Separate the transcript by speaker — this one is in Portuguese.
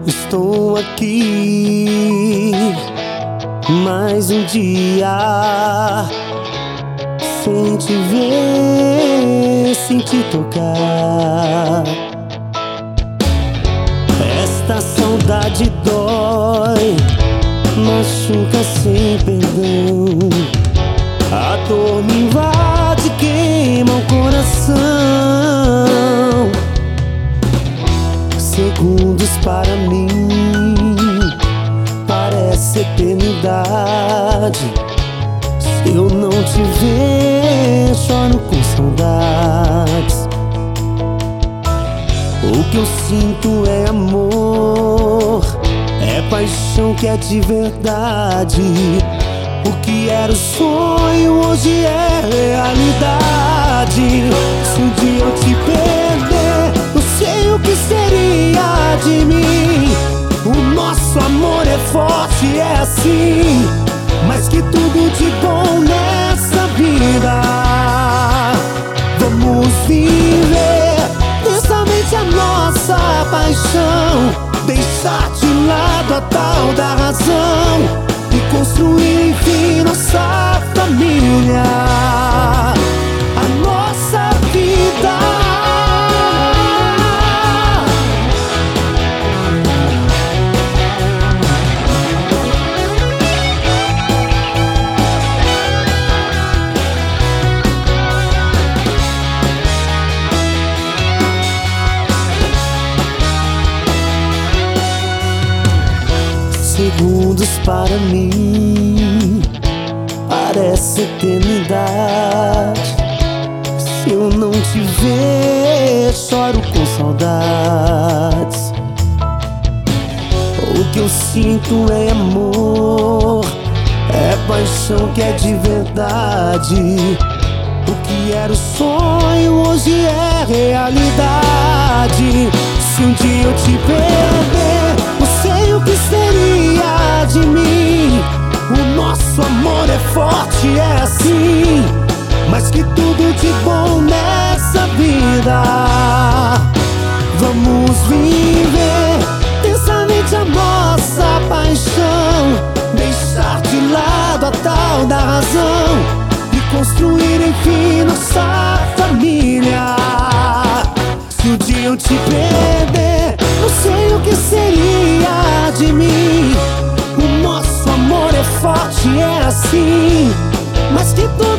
Speaker 1: Estou aqui mais um dia, sem te ver, sem te tocar. Esta saudade dói, machuca sem perdão. A dor me invade, queima o coração. Segundos para mim parece eternidade. Se eu não te ver, choro com saudades. O que eu sinto é amor, é paixão que é de verdade. O que era o sonho hoje é realidade. Se um dia eu te perder, não sei o que seria de mim. O nosso amor é forte, é assim, mas que tudo de bom nessa vida. Vamos viver intensamente a nossa paixão, deixar de lado a tal da razão e construir enfim nossa família, a nossa vida. Segundos para mim parece eternidade. Se eu não te ver, choro com saudades. O que eu sinto é amor, é paixão que é de verdade. O que era o sonho hoje é realidade. Se um dia eu te perder, não sei o que seria de mim. O nosso amor é forte, é assim, mas que tudo de bom nessa vida. Vamos viver intensamente a nossa paixão, deixar de lado a tal da razão e construir enfim nossa família. Se um dia eu te perder, não sei o que seria de mim. O nosso amor é forte, é assim, mas que